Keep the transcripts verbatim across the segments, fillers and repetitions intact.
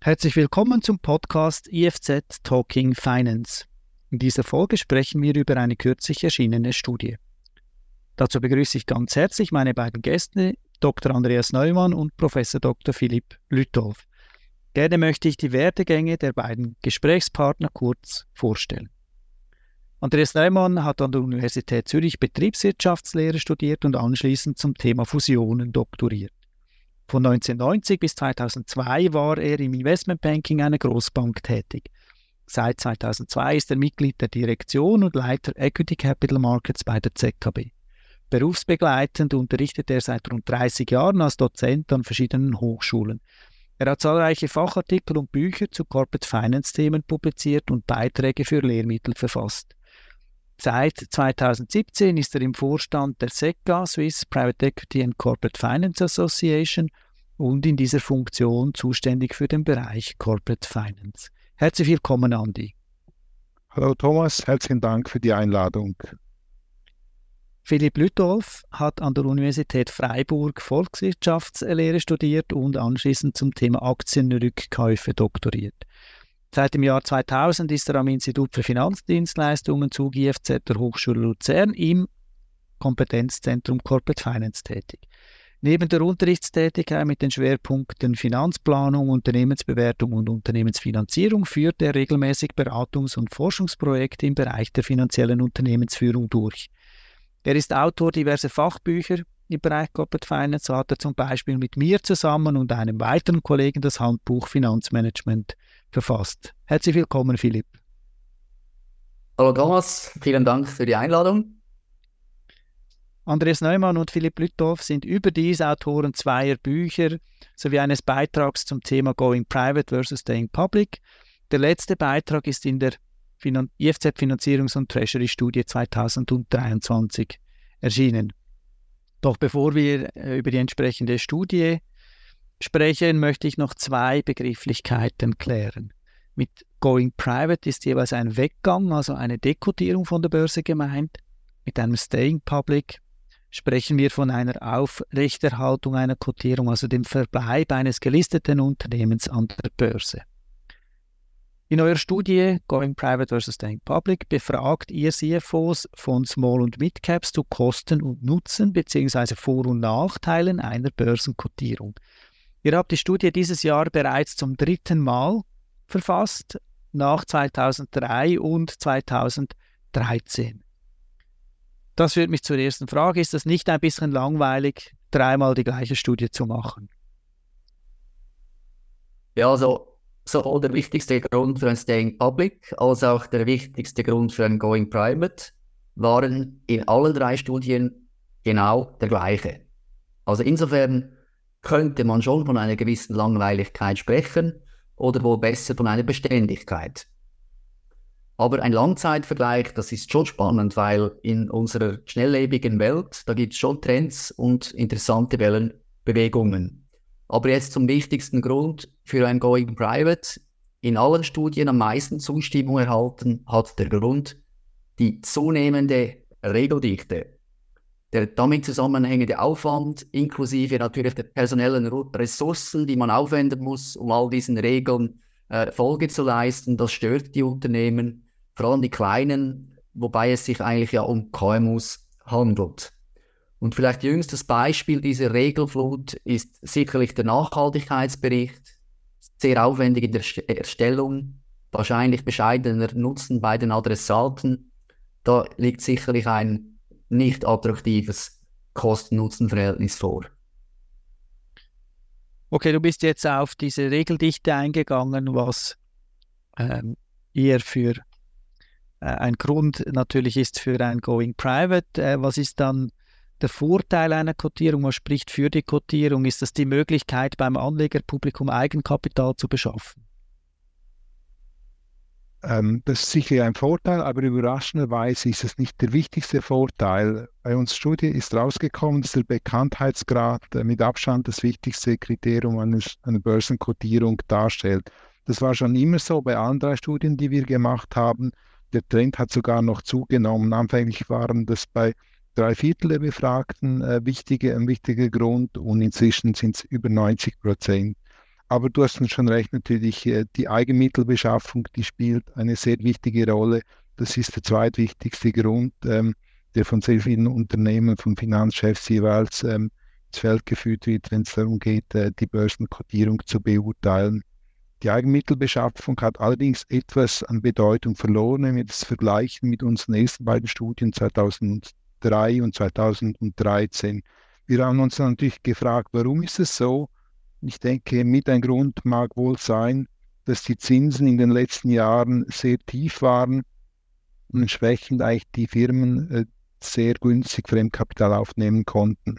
Herzlich willkommen zum Podcast I F Z Talking Finance. In dieser Folge sprechen wir über eine kürzlich erschienene Studie. Dazu begrüße ich ganz herzlich meine beiden Gäste, Doktor Andreas Neumann und Professor Doktor Philipp Lütolf. Gerne möchte ich die Werdegänge der beiden Gesprächspartner kurz vorstellen. Andreas Neumann hat an der Universität Zürich Betriebswirtschaftslehre studiert und anschließend zum Thema Fusionen doktoriert. Von neunzehnhundertneunzig bis zweitausendzwei war er im Investmentbanking einer Großbank tätig. Seit zweitausendzwei ist er Mitglied der Direktion und Leiter Equity Capital Markets bei der Z K B. Berufsbegleitend unterrichtet er seit rund dreißig Jahren als Dozent an verschiedenen Hochschulen. Er hat zahlreiche Fachartikel und Bücher zu Corporate Finance-Themen publiziert und Beiträge für Lehrmittel verfasst. Seit zweitausendsiebzehn ist er im Vorstand der S E C A, Swiss Private Equity and Corporate Finance Association, und in dieser Funktion zuständig für den Bereich Corporate Finance. Herzlich willkommen, Andi. Hallo Thomas, herzlichen Dank für die Einladung. Philipp Lütolf hat an der Universität Freiburg Volkswirtschaftslehre studiert und anschließend zum Thema Aktienrückkäufe doktoriert. Seit dem Jahr zweitausend ist er am Institut für Finanzdienstleistungen zu G F Z der Hochschule Luzern im Kompetenzzentrum Corporate Finance tätig. Neben der Unterrichtstätigkeit mit den Schwerpunkten Finanzplanung, Unternehmensbewertung und Unternehmensfinanzierung führt er regelmäßig Beratungs- und Forschungsprojekte im Bereich der finanziellen Unternehmensführung durch. Er ist Autor diverser Fachbücher im Bereich Corporate Finance. So hat er zum Beispiel mit mir zusammen und einem weiteren Kollegen das Handbuch Finanzmanagement verfasst. Herzlich willkommen, Philipp. Hallo Thomas, vielen Dank für die Einladung. Andreas Neumann und Philipp Lütolf sind überdies Autoren zweier Bücher sowie eines Beitrags zum Thema Going Private versus Staying Public. Der letzte Beitrag ist in der Finan- I F Z Finanzierungs- und Treasury-Studie zweitausenddreiundzwanzig erschienen. Doch bevor wir äh, über die entsprechende Studie sprechen, möchte ich noch zwei Begrifflichkeiten klären. Mit Going Private ist jeweils ein Weggang, also eine Dekotierung von der Börse gemeint. Mit einem Staying Public sprechen wir von einer Aufrechterhaltung einer Kotierung, also dem Verbleib eines gelisteten Unternehmens an der Börse. In eurer Studie Going Private versus Staying Public befragt ihr C F Os von Small- und Mid-Caps zu Kosten und Nutzen bzw. Vor- und Nachteilen einer Börsenkotierung. Ihr habt die Studie dieses Jahr bereits zum dritten Mal verfasst, nach zweitausenddrei und zweitausenddreizehn. Das führt mich zur ersten Frage. Ist das nicht ein bisschen langweilig, dreimal die gleiche Studie zu machen? Ja, also sowohl der wichtigste Grund für ein Staying Public als auch der wichtigste Grund für ein Going Private waren in allen drei Studien genau der gleiche. Also insofern könnte man schon von einer gewissen Langweiligkeit sprechen oder wohl besser von einer Beständigkeit. Aber ein Langzeitvergleich, das ist schon spannend, weil in unserer schnelllebigen Welt, da gibt es schon Trends und interessante Wellenbewegungen. Aber jetzt zum wichtigsten Grund für ein Going Private. In allen Studien am meisten Zustimmung erhalten hat der Grund die zunehmende Regeldichte. Der damit zusammenhängende Aufwand, inklusive natürlich der personellen Ressourcen, die man aufwenden muss, um all diesen Regeln äh, Folge zu leisten, das stört die Unternehmen, vor allem die kleinen, wobei es sich eigentlich ja um K M Us handelt. Und vielleicht jüngstes Beispiel dieser Regelflut ist sicherlich der Nachhaltigkeitsbericht, sehr aufwendig in der Erstellung, wahrscheinlich bescheidener Nutzen bei den Adressaten. Da liegt sicherlich ein nicht attraktives Kosten-Nutzen-Verhältnis vor. Okay, du bist jetzt auf diese Regeldichte eingegangen, was ähm, eher für äh, ein Grund natürlich ist für ein Going Private. Äh, was ist dann der Vorteil einer Kotierung? Was spricht für die Kotierung? Ist das die Möglichkeit, beim Anlegerpublikum Eigenkapital zu beschaffen? Ähm, das ist sicher ein Vorteil, aber überraschenderweise ist es nicht der wichtigste Vorteil. Bei uns Studie ist rausgekommen, dass der Bekanntheitsgrad äh, mit Abstand das wichtigste Kriterium einer, einer Börsenkotierung darstellt. Das war schon immer so bei allen drei Studien, die wir gemacht haben. Der Trend hat sogar noch zugenommen. Anfänglich waren das bei drei Viertel der Befragten äh, wichtige, ein wichtiger Grund und inzwischen sind es über neunzig Prozent. Aber du hast schon recht, natürlich, äh, die Eigenmittelbeschaffung, die spielt eine sehr wichtige Rolle. Das ist der zweitwichtigste Grund, ähm, der von sehr vielen Unternehmen, von Finanzchefs jeweils ähm, ins Feld geführt wird, wenn es darum geht, äh, die Börsenkotierung zu beurteilen. Die Eigenmittelbeschaffung hat allerdings etwas an Bedeutung verloren, wenn wir das vergleichen mit unseren ersten beiden Studien zweitausenddrei und zweitausenddreizehn. Wir haben uns natürlich gefragt, warum ist es so? Ich denke, mit ein Grund mag wohl sein, dass die Zinsen in den letzten Jahren sehr tief waren und entsprechend eigentlich die Firmen äh, sehr günstig Fremdkapital aufnehmen konnten.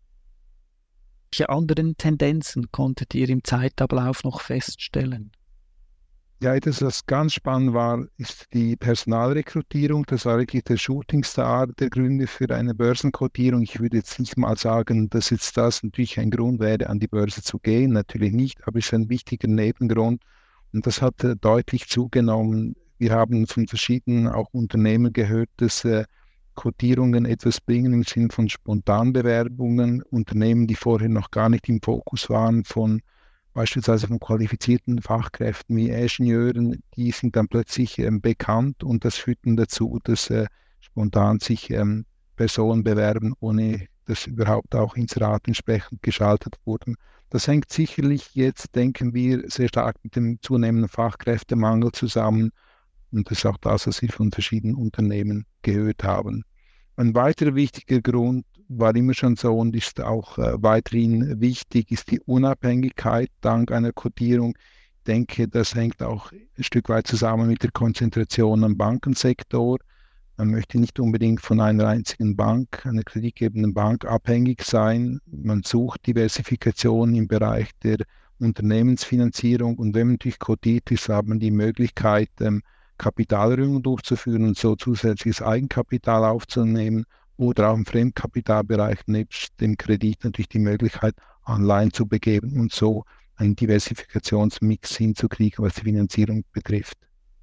Welche anderen Tendenzen konntet ihr im Zeitablauf noch feststellen? Ja, etwas, was ganz spannend war, ist die Personalrekrutierung. Das war wirklich der Shootingstar der Gründe für eine Börsenkotierung. Ich würde jetzt nicht mal sagen, dass jetzt das natürlich ein Grund wäre, an die Börse zu gehen. Natürlich nicht, aber es ist ein wichtiger Nebengrund. Und das hat äh, deutlich zugenommen. Wir haben von verschiedenen auch Unternehmen gehört, dass äh, Kotierungen etwas bringen im Sinne von Spontanbewerbungen. Unternehmen, die vorher noch gar nicht im Fokus waren, von beispielsweise von qualifizierten Fachkräften wie Ingenieuren, die sind dann plötzlich ähm, bekannt und das führt dann dazu, dass äh, spontan sich ähm, Personen bewerben, ohne dass überhaupt auch Inserate entsprechend geschaltet wurden. Das hängt sicherlich jetzt, denken wir, sehr stark mit dem zunehmenden Fachkräftemangel zusammen und das ist auch das, was wir von verschiedenen Unternehmen gehört haben. Ein weiterer wichtiger Grund war immer schon so und ist auch äh, weiterhin wichtig, ist die Unabhängigkeit dank einer Kotierung. Ich denke, das hängt auch ein Stück weit zusammen mit der Konzentration am Bankensektor. Man möchte nicht unbedingt von einer einzigen Bank, einer kreditgebenden Bank, abhängig sein. Man sucht Diversifikation im Bereich der Unternehmensfinanzierung und wenn man natürlich kotiert ist, hat man die Möglichkeit, ähm, Kapitalerhöhungen durchzuführen und so zusätzliches Eigenkapital aufzunehmen oder auch im Fremdkapitalbereich nebst dem Kredit natürlich die Möglichkeit, Anleihen zu begeben und so einen Diversifikationsmix hinzukriegen, was die Finanzierung betrifft.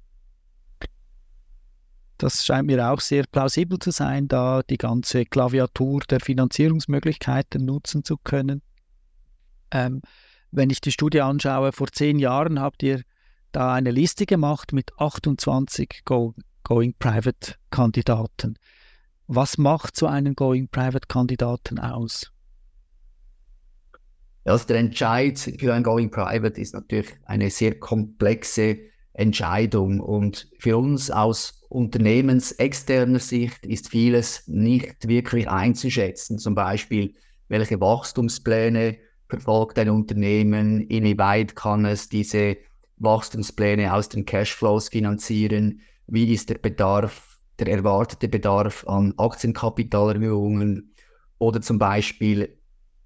Das scheint mir auch sehr plausibel zu sein, da die ganze Klaviatur der Finanzierungsmöglichkeiten nutzen zu können. Ähm, wenn ich die Studie anschaue, vor zehn Jahren habt ihr da eine Liste gemacht mit achtundzwanzig Go Going Private Kandidaten. Was macht so einen Going Private Kandidaten aus? Also der Entscheid für ein Going Private ist natürlich eine sehr komplexe Entscheidung und für uns aus unternehmensexterner Sicht ist vieles nicht wirklich einzuschätzen. Zum Beispiel, welche Wachstumspläne verfolgt ein Unternehmen, inwieweit kann es diese Wachstumspläne aus den Cashflows finanzieren, wie ist der Bedarf, der erwartete Bedarf an Aktienkapitalerhöhungen oder zum Beispiel,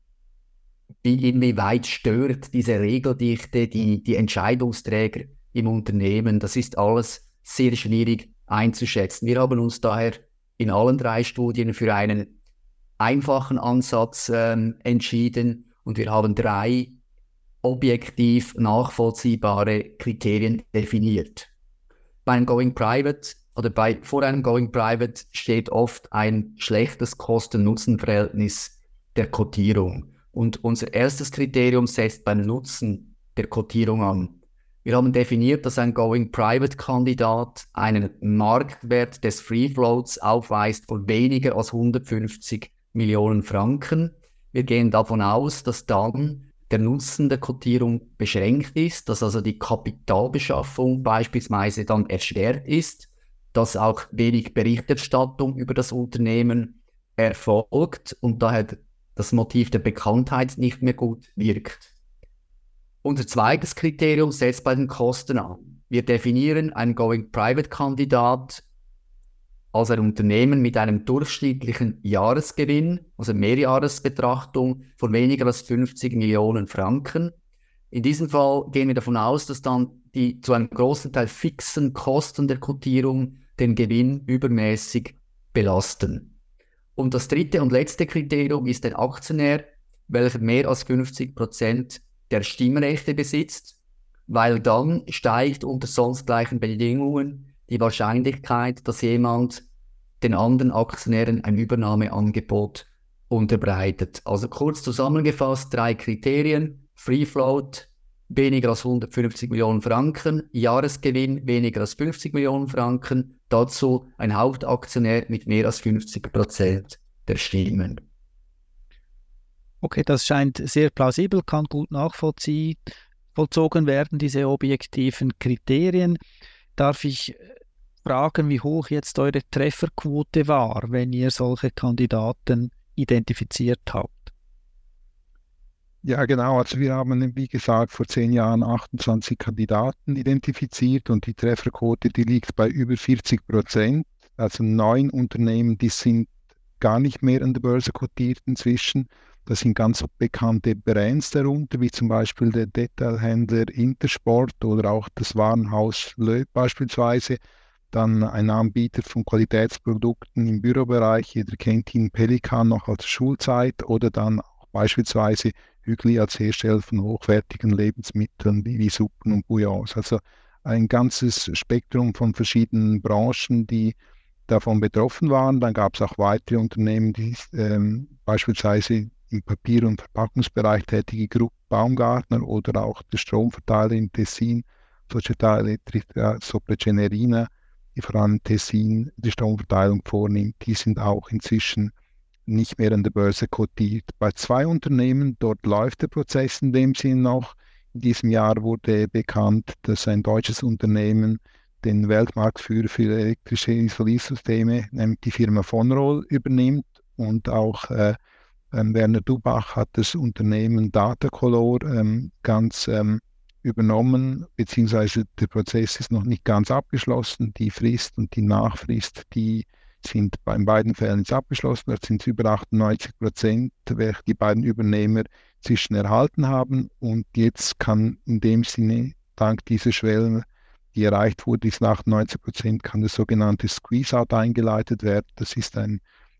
wie inwieweit stört diese Regeldichte die, die Entscheidungsträger im Unternehmen. Das ist alles sehr schwierig einzuschätzen. Wir haben uns daher in allen drei Studien für einen einfachen Ansatz ähm, entschieden und wir haben drei objektiv nachvollziehbare Kriterien definiert. Bei einem Going Private oder bei, vor einem Going Private steht oft ein schlechtes Kosten-Nutzen-Verhältnis der Kotierung. Und unser erstes Kriterium setzt beim Nutzen der Kotierung an. Wir haben definiert, dass ein Going Private Kandidat einen Marktwert des Free Floats aufweist von weniger als hundertfünfzig Millionen Franken. Wir gehen davon aus, dass dann der Nutzen der Kotierung beschränkt ist, dass also die Kapitalbeschaffung beispielsweise dann erschwert ist, dass auch wenig Berichterstattung über das Unternehmen erfolgt und daher das Motiv der Bekanntheit nicht mehr gut wirkt. Unser zweites Kriterium setzt bei den Kosten an. Wir definieren einen Going-Private-Kandidat als ein Unternehmen mit einem durchschnittlichen Jahresgewinn, also Mehrjahresbetrachtung von weniger als fünfzig Millionen Franken. In diesem Fall gehen wir davon aus, dass dann die zu einem großen Teil fixen Kosten der Kotierung den Gewinn übermäßig belasten. Und das dritte und letzte Kriterium ist der Aktionär, welcher mehr als fünfzig Prozent der Stimmrechte besitzt, weil dann steigt unter sonst gleichen Bedingungen die Wahrscheinlichkeit, dass jemand den anderen Aktionären ein Übernahmeangebot unterbreitet. Also kurz zusammengefasst, drei Kriterien: Free Float, weniger als hundertfünfzig Millionen Franken, Jahresgewinn weniger als fünfzig Millionen Franken, dazu ein Hauptaktionär mit mehr als fünfzig Prozent der Stimmen. Okay, das scheint sehr plausibel, kann gut nachvollziehen, vollzogen werden, diese objektiven Kriterien. Darf ich fragen, wie hoch jetzt eure Trefferquote war, wenn ihr solche Kandidaten identifiziert habt? Ja, genau. Also wir haben, wie gesagt, vor zehn Jahren achtundzwanzig Kandidaten identifiziert und die Trefferquote, die liegt bei über vierzig Prozent. Also neun Unternehmen, die sind gar nicht mehr an der Börse kotiert inzwischen. Da sind ganz bekannte Brands darunter, wie zum Beispiel der Detailhändler Intersport oder auch das Warenhaus Loeb beispielsweise. Dann ein Anbieter von Qualitätsprodukten im Bürobereich, jeder kennt ihn, Pelikan noch als Schulzeit, oder dann auch beispielsweise Hügli als Hersteller von hochwertigen Lebensmitteln wie, wie Suppen und Bouillons. Also ein ganzes Spektrum von verschiedenen Branchen, die davon betroffen waren. Dann gab es auch weitere Unternehmen, die ähm, beispielsweise im Papier- und Verpackungsbereich tätige Gruppe Baumgartner oder auch der Stromverteiler in Tessin, Società Elettrica Sopracenerina, die vor allem in Tessin die Stromverteilung vornimmt. Die sind auch inzwischen nicht mehr an der Börse kotiert. Bei zwei Unternehmen, dort läuft der Prozess in dem Sinn noch. In diesem Jahr wurde bekannt, dass ein deutsches Unternehmen den Weltmarktführer für elektrische Isoliersysteme, nämlich die Firma Von Roll, übernimmt, und auch äh, ähm, Werner Dubach hat das Unternehmen Datacolor ähm, ganz ähm, übernommen, beziehungsweise der Prozess ist noch nicht ganz abgeschlossen. Die Frist und die Nachfrist, die sind bei beiden Fällen jetzt abgeschlossen. Da sind es über achtundneunzig Prozent, welche die beiden Übernehmer zwischen erhalten haben. Und jetzt kann in dem Sinne, dank dieser Schwelle, die erreicht wurde, diesen achtundneunzig Prozent, kann das sogenannte Squeeze-Out eingeleitet werden. Das ist ein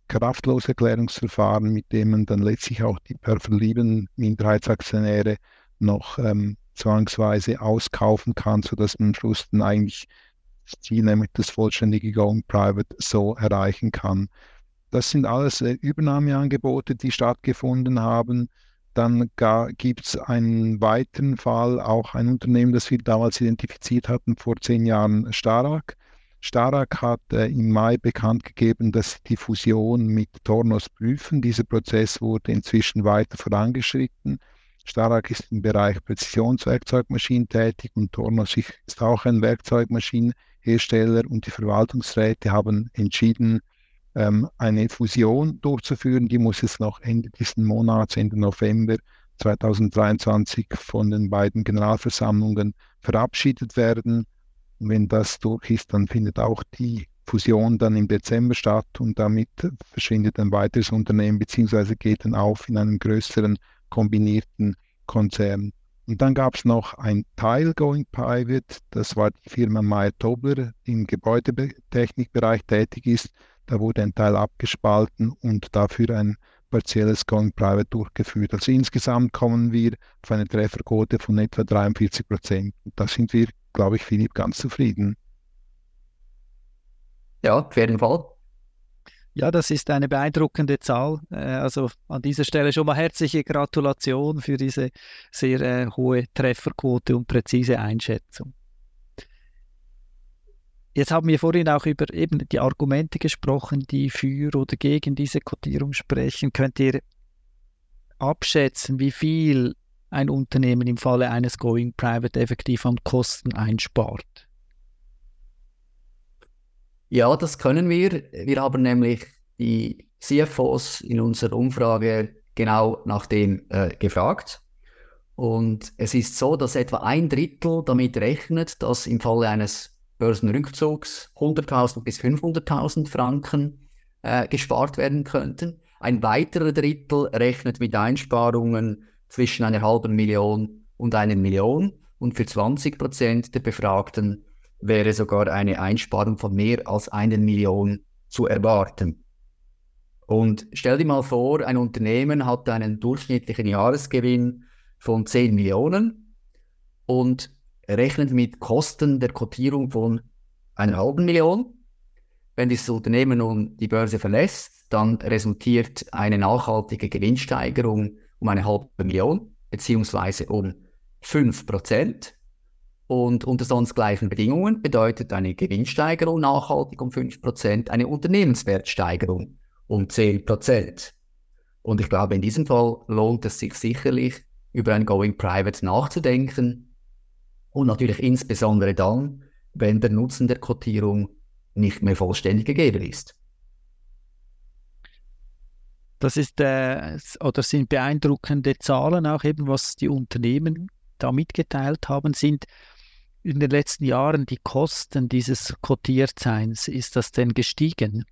Kraftloserklärungsverfahren, mit dem man dann letztlich auch die per verbliebenen Minderheitsaktionäre noch ähm, zwangsweise auskaufen kann, sodass man am Schluss dann eigentlich das Ziel, nämlich das vollständige Going Private, so erreichen kann. Das sind alles äh, Übernahmeangebote, die stattgefunden haben. Dann gibt es einen weiteren Fall, auch ein Unternehmen, das wir damals identifiziert hatten, vor zehn Jahren, Starrag. Starrag hat äh, im Mai bekannt gegeben, dass sie die Fusion mit Tornos prüfen. Dieser Prozess wurde inzwischen weiter vorangeschritten. Starrag ist im Bereich Präzisionswerkzeugmaschinen tätig und Tornos ist auch ein Werkzeugmaschinenhersteller, und die Verwaltungsräte haben entschieden, ähm, eine Fusion durchzuführen. Die muss jetzt noch Ende dieses Monats, Ende November zweitausenddreiundzwanzig, von den beiden Generalversammlungen verabschiedet werden. Und wenn das durch ist, dann findet auch die Fusion dann im Dezember statt, und damit verschwindet ein weiteres Unternehmen beziehungsweise geht dann auf in einem größeren kombinierten Konzern. Und dann gab es noch ein Teil Going Private, das war die Firma Meyer-Tobler, die im Gebäudetechnikbereich tätig ist. Da wurde ein Teil abgespalten und dafür ein partielles Going Private durchgeführt. Also insgesamt kommen wir auf eine Trefferquote von etwa dreiundvierzig Prozent. Und da sind wir, glaube ich, Philipp, ganz zufrieden. Ja, auf jeden Fall. Ja, das ist eine beeindruckende Zahl. Also an dieser Stelle schon mal herzliche Gratulation für diese sehr äh, hohe Trefferquote und präzise Einschätzung. Jetzt haben wir vorhin auch über eben die Argumente gesprochen, die für oder gegen diese Kotierung sprechen. Könnt ihr abschätzen, wie viel ein Unternehmen im Falle eines Going Private effektiv an Kosten einspart? Ja, das können wir. Wir haben nämlich die C F Os in unserer Umfrage genau nach dem äh, gefragt. Und es ist so, dass etwa ein Drittel damit rechnet, dass im Falle eines Börsenrückzugs hunderttausend bis fünfhunderttausend Franken äh, gespart werden könnten. Ein weiterer Drittel rechnet mit Einsparungen zwischen einer halben Million und einer Million. Und für zwanzig Prozent der Befragten wäre sogar eine Einsparung von mehr als einer Million zu erwarten. Und stell dir mal vor, ein Unternehmen hat einen durchschnittlichen Jahresgewinn von zehn Millionen und rechnet mit Kosten der Kotierung von einer halben Million. Wenn dieses Unternehmen nun die Börse verlässt, dann resultiert eine nachhaltige Gewinnsteigerung um eine halbe Million, beziehungsweise um fünf Prozent. Und unter sonst gleichen Bedingungen bedeutet eine Gewinnsteigerung nachhaltig um fünf Prozent eine Unternehmenswertsteigerung um zehn Prozent. Und ich glaube, in diesem Fall lohnt es sich sicherlich, über ein Going Private nachzudenken und natürlich insbesondere dann, wenn der Nutzen der Quotierung nicht mehr vollständig gegeben ist. Das ist äh, oder sind beeindruckende Zahlen auch eben, was die Unternehmen da mitgeteilt haben. Sind in den letzten Jahren die Kosten dieses Quotiertseins, ist das denn gestiegen?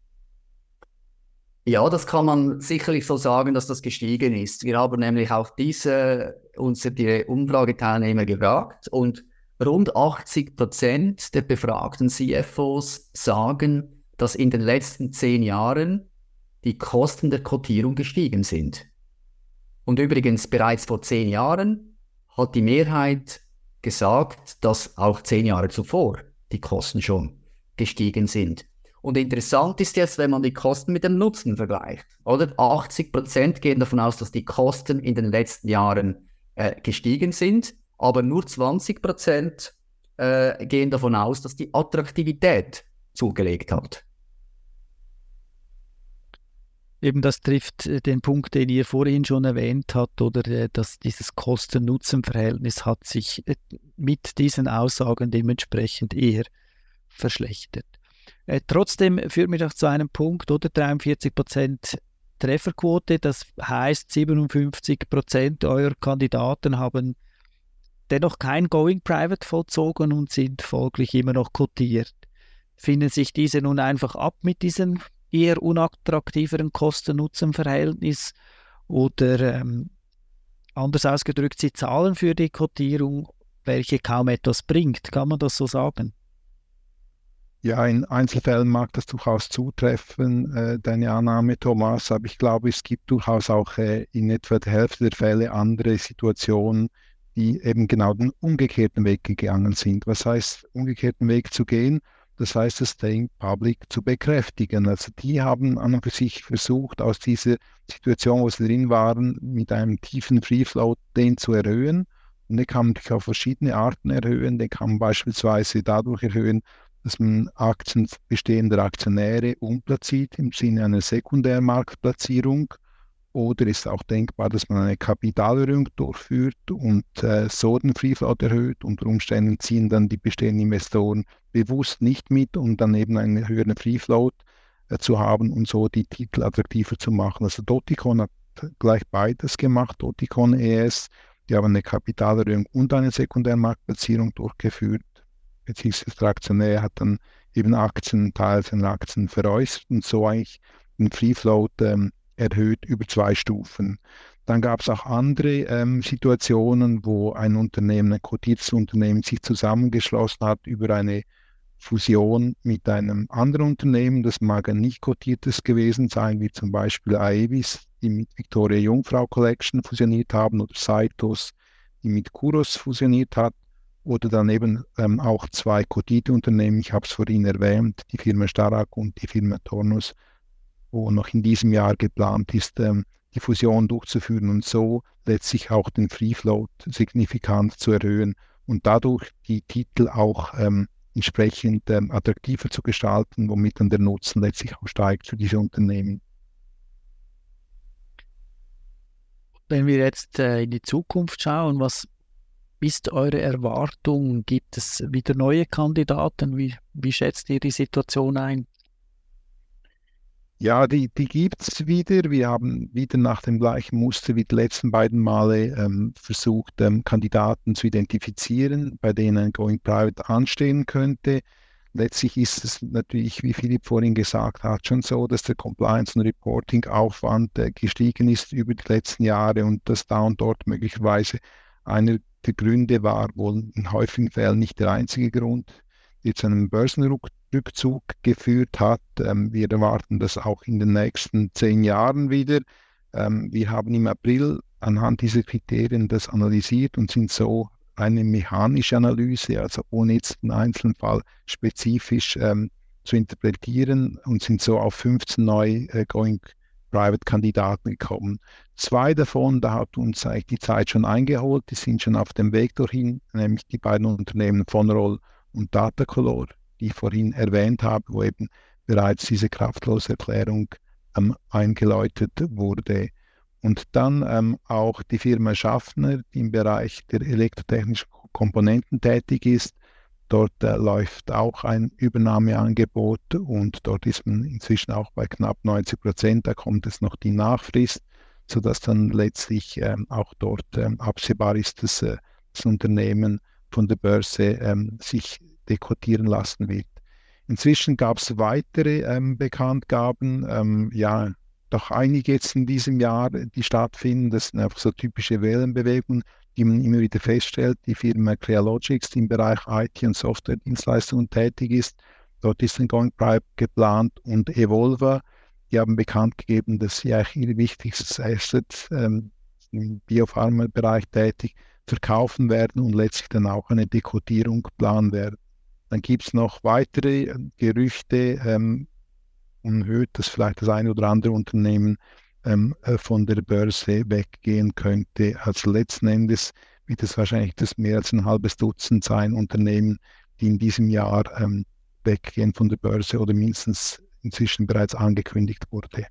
Ja, das kann man sicherlich so sagen, dass das gestiegen ist. Wir haben nämlich auch diese, unsere Umfrageteilnehmer gefragt und rund achtzig Prozent der befragten C F Os sagen, dass in den letzten zehn Jahren die Kosten der Quotierung gestiegen sind. Und übrigens bereits vor zehn Jahren hat die Mehrheit gesagt, dass auch zehn Jahre zuvor die Kosten schon gestiegen sind. Und interessant ist jetzt, wenn man die Kosten mit dem Nutzen vergleicht. Oder? achtzig Prozent gehen davon aus, dass die Kosten in den letzten Jahren äh, gestiegen sind, aber nur zwanzig Prozent äh, gehen davon aus, dass die Attraktivität zugelegt hat. Eben das trifft den Punkt, den ihr vorhin schon erwähnt habt, oder dass dieses Kosten-Nutzen-Verhältnis hat sich mit diesen Aussagen dementsprechend eher verschlechtert. Äh, trotzdem führt mich auch zu einem Punkt, oder dreiundvierzig Prozent Trefferquote, das heißt siebenundfünfzig Prozent eurer Kandidaten haben dennoch kein Going Private vollzogen und sind folglich immer noch quotiert. Finden sich diese nun einfach ab mit diesem eher unattraktiveren Kosten-Nutzen-Verhältnis oder ähm, anders ausgedrückt, sie zahlen für die Quotierung, welche kaum etwas bringt, kann man das so sagen? Ja, in Einzelfällen mag das durchaus zutreffen, äh, deine Annahme, Thomas, aber ich glaube, es gibt durchaus auch äh, in etwa der Hälfte der Fälle andere Situationen, die eben genau den umgekehrten Weg gegangen sind. Was heißt, umgekehrten Weg zu gehen? Das heißt, das Staying Public zu bekräftigen. Also die haben an und für sich versucht, aus dieser Situation, wo sie drin waren, mit einem tiefen Free Float den zu erhöhen. Und den kann man sich auf verschiedene Arten erhöhen. Den kann man beispielsweise dadurch erhöhen, dass man Aktien bestehender Aktionäre umplatziert im Sinne einer Sekundärmarktplatzierung. Oder ist auch denkbar, dass man eine Kapitalerhöhung durchführt und äh, so den Free Float erhöht. Unter Umständen ziehen dann die bestehenden Investoren bewusst nicht mit, um dann eben einen höheren Free Float äh, zu haben und so die Titel attraktiver zu machen. Also Doticon hat gleich beides gemacht. Doticon E S, die haben eine Kapitalerhöhung und eine Sekundärmarktplatzierung durchgeführt. Beziehungsweise der Aktionär hat dann eben Aktien, Teil seiner Aktien veräußert und so eigentlich den Free Float ähm, erhöht über zwei Stufen. Dann gab es auch andere ähm, Situationen, wo ein Unternehmen, ein quotiertes Unternehmen sich zusammengeschlossen hat über eine Fusion mit einem anderen Unternehmen. Das mag ein nicht quotiertes gewesen sein, wie zum Beispiel Aevis, die mit Victoria Jungfrau Collection fusioniert haben, oder Saitos, die mit Kuros fusioniert hat. Oder dann eben ähm, auch zwei quotierte Unternehmen, ich habe es vorhin erwähnt, die Firma Starrag und die Firma Tornus, wo noch in diesem Jahr geplant ist, ähm, die Fusion durchzuführen und so letztlich auch den Free Float signifikant zu erhöhen und dadurch die Titel auch ähm, entsprechend ähm, attraktiver zu gestalten, womit dann der Nutzen letztlich auch steigt für diese Unternehmen. Wenn wir jetzt äh, in die Zukunft schauen, was ist eure Erwartung? Gibt es wieder neue Kandidaten? Wie, wie schätzt ihr die Situation ein? Ja, die, die gibt es wieder. Wir haben wieder nach dem gleichen Muster wie die letzten beiden Male ähm, versucht, ähm, Kandidaten zu identifizieren, bei denen ein Going Private anstehen könnte. Letztlich ist es natürlich, wie Philipp vorhin gesagt hat, schon so, dass der Compliance- und Reporting-Aufwand äh, gestiegen ist über die letzten Jahre und dass da und dort möglicherweise einer der Gründe war, wohl in häufigen Fällen nicht der einzige Grund, der zu einem Börsenrückzug geführt hat. Ähm, wir erwarten das auch in den nächsten zehn Jahren wieder. Ähm, wir haben im April anhand dieser Kriterien das analysiert und sind so eine mechanische Analyse, also ohne jetzt einen einzelnen Fall spezifisch ähm, zu interpretieren und sind so auf fünfzehn neue äh, Going Private-Kandidaten gekommen. Zwei davon, da hat uns eigentlich die Zeit schon eingeholt, die sind schon auf dem Weg dorthin, nämlich die beiden Unternehmen Vonroll und Datacolor, die ich vorhin erwähnt habe, wo eben bereits diese Kraftloserklärung ähm, eingeläutet wurde. Und dann ähm, auch die Firma Schaffner, die im Bereich der elektrotechnischen Komponenten tätig ist. Dort äh, läuft auch ein Übernahmeangebot und dort ist man inzwischen auch bei knapp neunzig Prozent. Da kommt es noch die Nachfrist, sodass dann letztlich ähm, auch dort ähm, absehbar ist, dass äh, das Unternehmen von der Börse ähm, sich dekotieren lassen wird. Inzwischen gab es weitere ähm, Bekanntgaben, ähm, ja, doch einige jetzt in diesem Jahr, die stattfinden. Das sind einfach so typische Wellenbewegungen, die man immer wieder feststellt. Die Firma Crealogics, die im Bereich I T und Softwaredienstleistungen tätig ist, dort ist ein Going Private geplant, und Evolva, die haben bekannt gegeben, dass sie eigentlich ihr wichtigstes Asset ähm, im Biopharma-Bereich tätig verkaufen werden und letztlich dann auch eine Dekotierung planen werden. Dann gibt es noch weitere Gerüchte, ähm, unerhöht, dass vielleicht das eine oder andere Unternehmen ähm, von der Börse weggehen könnte. Also letzten Endes wird es wahrscheinlich das mehr als ein halbes Dutzend sein Unternehmen, die in diesem Jahr ähm, weggehen von der Börse oder mindestens inzwischen bereits angekündigt wurde.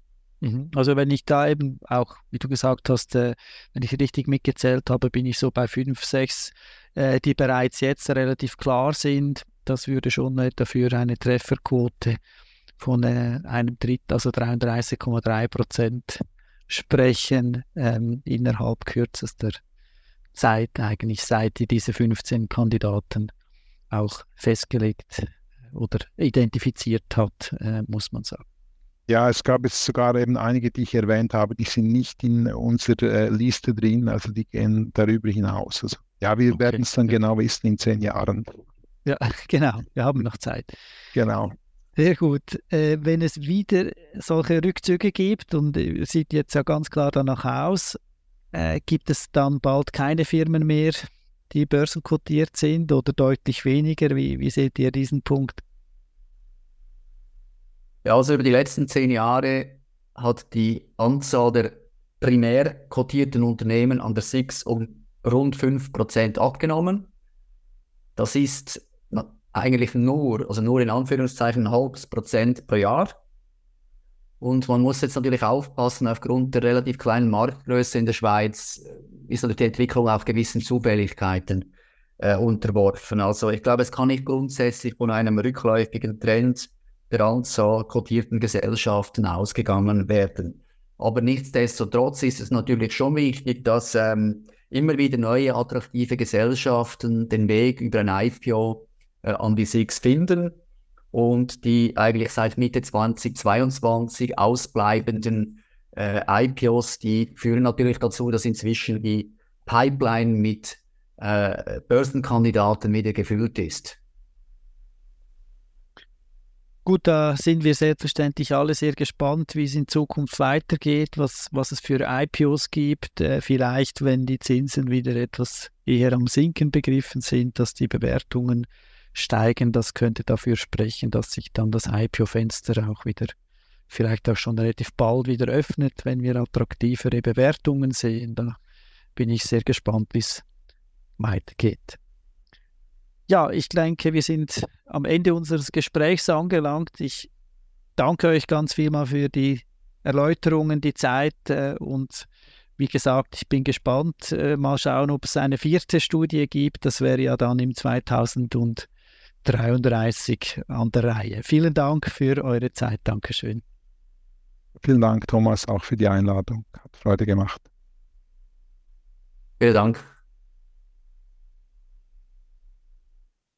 Also wenn ich da eben auch, wie du gesagt hast, äh, wenn ich richtig mitgezählt habe, bin ich so bei fünf, sechs, äh, die bereits jetzt relativ klar sind. Das würde schon äh, dafür eine Trefferquote von äh, einem Drittel, also dreiunddreißig Komma drei Prozent sprechen, ähm, innerhalb kürzester Zeit, eigentlich seit die diese fünfzehn Kandidaten auch festgelegt oder identifiziert hat, äh, muss man sagen. Ja, es gab jetzt sogar eben einige, die ich erwähnt habe, die sind nicht in unserer äh, Liste drin, also die gehen darüber hinaus. Also, ja, wir okay. werden es dann genau wissen in zehn Jahren. Ja, genau, wir haben noch Zeit. Genau. Sehr gut. Äh, wenn es wieder solche Rückzüge gibt, und äh, sieht jetzt ja ganz klar danach aus, äh, gibt es dann bald keine Firmen mehr, die börsenkotiert sind oder deutlich weniger? Wie, wie seht ihr diesen Punkt? Ja, also über die letzten zehn Jahre hat die Anzahl der primär kotierten Unternehmen an der S I X um rund fünf Prozent abgenommen. Das ist eigentlich nur, also nur in Anführungszeichen ein halbes Prozent pro Jahr. Und man muss jetzt natürlich aufpassen, aufgrund der relativ kleinen Marktgröße in der Schweiz ist natürlich die Entwicklung auf gewissen Zufälligkeiten äh, unterworfen. Also ich glaube, es kann nicht grundsätzlich von einem rückläufigen Trend der Anzahl kotierten Gesellschaften ausgegangen werden. Aber nichtsdestotrotz ist es natürlich schon wichtig, dass ähm, immer wieder neue attraktive Gesellschaften den Weg über ein I P O äh, an die S I X finden und die eigentlich seit Mitte zweitausendzweiundzwanzig ausbleibenden äh, I P Os, die führen natürlich dazu, dass inzwischen die Pipeline mit äh, Börsenkandidaten wieder gefüllt ist. Gut, da sind wir selbstverständlich alle sehr gespannt, wie es in Zukunft weitergeht, was, was es für I P Os gibt. Äh, vielleicht, wenn die Zinsen wieder etwas eher am Sinken begriffen sind, dass die Bewertungen steigen, das könnte dafür sprechen, dass sich dann das I P O-Fenster auch wieder, vielleicht auch schon relativ bald wieder öffnet, wenn wir attraktivere Bewertungen sehen. Da bin ich sehr gespannt, wie es weitergeht. Ja, ich denke, wir sind am Ende unseres Gesprächs angelangt. Ich danke euch ganz vielmal für die Erläuterungen, die Zeit äh, und wie gesagt, ich bin gespannt. Äh, mal schauen, ob es eine vierte Studie gibt. Das wäre ja dann im zweitausenddreiunddreißig an der Reihe. Vielen Dank für eure Zeit. Dankeschön. Vielen Dank, Thomas, auch für die Einladung. Hat Freude gemacht. Vielen Dank.